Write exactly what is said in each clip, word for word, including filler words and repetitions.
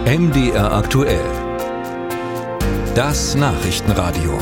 M D R aktuell. Das Nachrichtenradio.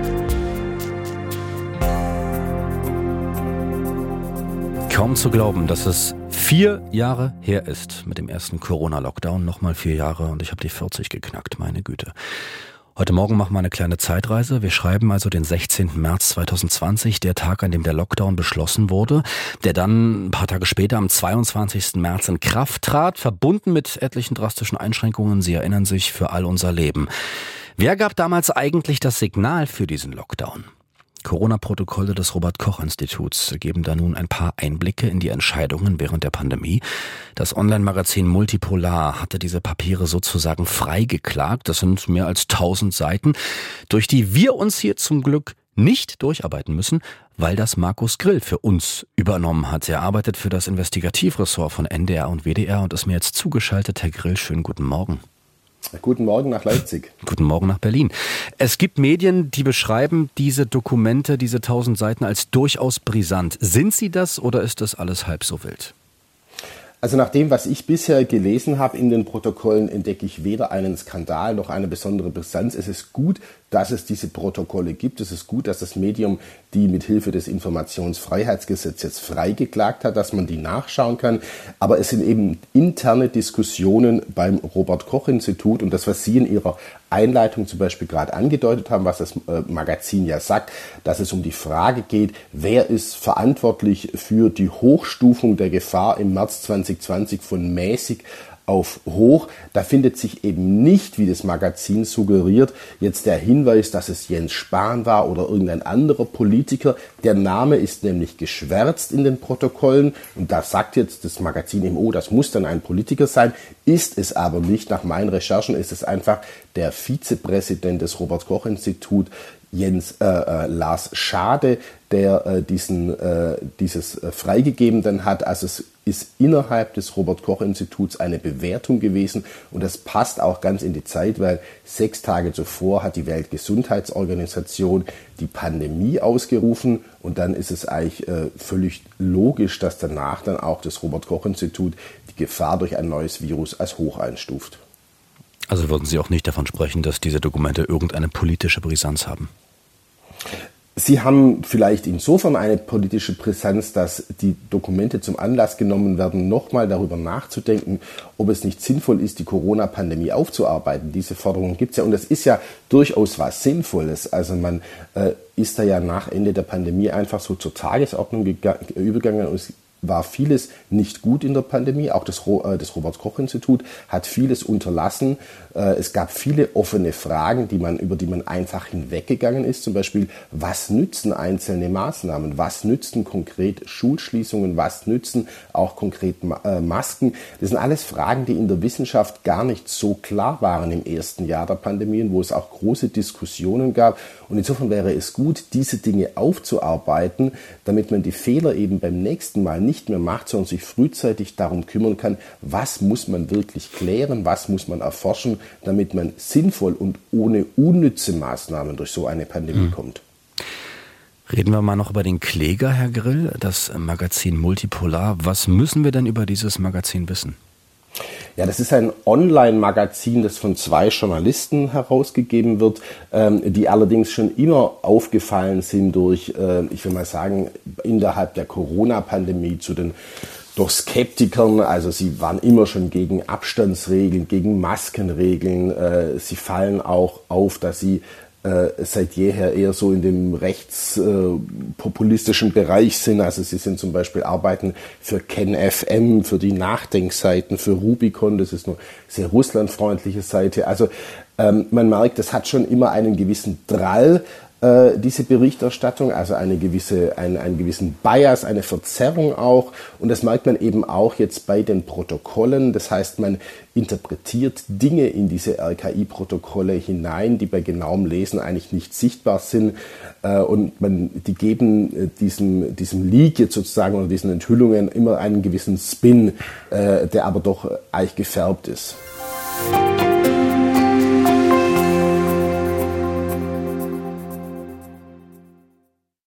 Kaum zu glauben, dass es vier Jahre her ist mit dem ersten Corona-Lockdown. Nochmal vier Jahre und ich habe die vierzig geknackt, meine Güte. Heute Morgen machen wir eine kleine Zeitreise. Wir schreiben also den sechzehnten März zweitausendzwanzig, der Tag, an dem der Lockdown beschlossen wurde, der dann ein paar Tage später am zweiundzwanzigsten März in Kraft trat, verbunden mit etlichen drastischen Einschränkungen. Sie erinnern sich, für all unser Leben. Wer gab damals eigentlich das Signal für diesen Lockdown? Corona-Protokolle des Robert-Koch-Instituts geben da nun ein paar Einblicke in die Entscheidungen während der Pandemie. Das Online-Magazin Multipolar hatte diese Papiere sozusagen freigeklagt. Das sind mehr als tausend Seiten, durch die wir uns hier zum Glück nicht durcharbeiten müssen, weil das Markus Grill für uns übernommen hat. Er arbeitet für das Investigativressort von N D R und W D R und ist mir jetzt zugeschaltet. Herr Grill, schönen guten Morgen. Guten Morgen nach Leipzig. Guten Morgen nach Berlin. Es gibt Medien, die beschreiben diese Dokumente, diese tausend Seiten als durchaus brisant. Sind sie das oder ist das alles halb so wild? Also nach dem, was ich bisher gelesen habe in den Protokollen, entdecke ich weder einen Skandal noch eine besondere Brisanz. Es ist gut, dass es diese Protokolle gibt. Es ist gut, dass das Medium die mit Hilfe des Informationsfreiheitsgesetzes jetzt freigeklagt hat, dass man die nachschauen kann. Aber es sind eben interne Diskussionen beim Robert-Koch-Institut und das, was Sie in Ihrer Einleitung zum Beispiel gerade angedeutet haben, was das äh, Magazin ja sagt, dass es um die Frage geht, wer ist verantwortlich für die Hochstufung der Gefahr im März zweitausendzwanzig von mäßig auf hoch. Da findet sich eben nicht, wie das Magazin suggeriert, jetzt der Hinweis, dass es Jens Spahn war oder irgendein anderer Politiker. Der Name ist nämlich geschwärzt in den Protokollen und da sagt jetzt das Magazin eben, oh, das muss dann ein Politiker sein, ist es aber nicht. Nach meinen Recherchen ist es einfach der Vizepräsident des Robert-Koch-Instituts, Jens äh, äh, Lars Schade, der äh, diesen, äh, dieses äh, freigegeben dann hat. Also es ist innerhalb des Robert-Koch-Instituts eine Bewertung gewesen und das passt auch ganz in die Zeit, weil sechs Tage zuvor hat die Weltgesundheitsorganisation die Pandemie ausgerufen und dann ist es eigentlich äh, völlig logisch, dass danach dann auch das Robert-Koch-Institut die Gefahr durch ein neues Virus als hoch einstuft. Also würden Sie auch nicht davon sprechen, dass diese Dokumente irgendeine politische Brisanz haben? Sie haben vielleicht insofern eine politische Brisanz, dass die Dokumente zum Anlass genommen werden, nochmal darüber nachzudenken, ob es nicht sinnvoll ist, die Corona-Pandemie aufzuarbeiten. Diese Forderung gibt es ja und das ist ja durchaus was Sinnvolles. Also man äh, ist da ja nach Ende der Pandemie einfach so zur Tagesordnung gega- übergegangen und es war vieles nicht gut in der Pandemie. Auch das, äh, das Robert-Koch-Institut hat vieles unterlassen. Äh, es gab viele offene Fragen, die man, über die man einfach hinweggegangen ist. Zum Beispiel, was nützen einzelne Maßnahmen? Was nützen konkret Schulschließungen? Was nützen auch konkret Ma- äh, Masken? Das sind alles Fragen, die in der Wissenschaft gar nicht so klar waren im ersten Jahr der Pandemien, wo es auch große Diskussionen gab. Und insofern wäre es gut, diese Dinge aufzuarbeiten, damit man die Fehler eben beim nächsten Mal nicht mehr macht, sondern sich frühzeitig darum kümmern kann, was muss man wirklich klären, was muss man erforschen, damit man sinnvoll und ohne unnütze Maßnahmen durch so eine Pandemie mhm. kommt. Reden wir mal noch über den Kläger, Herr Grill, das Magazin Multipolar. Was müssen wir denn über dieses Magazin wissen? Ja, das ist ein Online-Magazin, das von zwei Journalisten herausgegeben wird, ähm, die allerdings schon immer aufgefallen sind durch, äh, ich will mal sagen, innerhalb der Corona-Pandemie zu den durch Skeptikern. Also sie waren immer schon gegen Abstandsregeln, gegen Maskenregeln. Äh, sie fallen auch auf, dass sie äh, seit jeher eher so in dem rechtspopulistischen äh, Bereich sind. Also sie sind zum Beispiel arbeiten für KenFM, M, für die Nachdenkseiten, für Rubicon, das ist eine sehr russlandfreundliche Seite. Also ähm, man merkt, das hat schon immer einen gewissen Drall, äh, diese Berichterstattung, also eine gewisse, ein, einen gewissen Bias, eine Verzerrung auch. Und das merkt man eben auch jetzt bei den Protokollen. Das heißt, man interpretiert Dinge in diese R K I-Protokolle hinein, die bei genauem Lesen eigentlich nicht sichtbar sind. Äh, und man, die geben äh, diesem, diesem Leak jetzt sozusagen oder diesen Enthüllungen immer einen gewissen Spin, äh, der aber doch eigentlich gefärbt ist.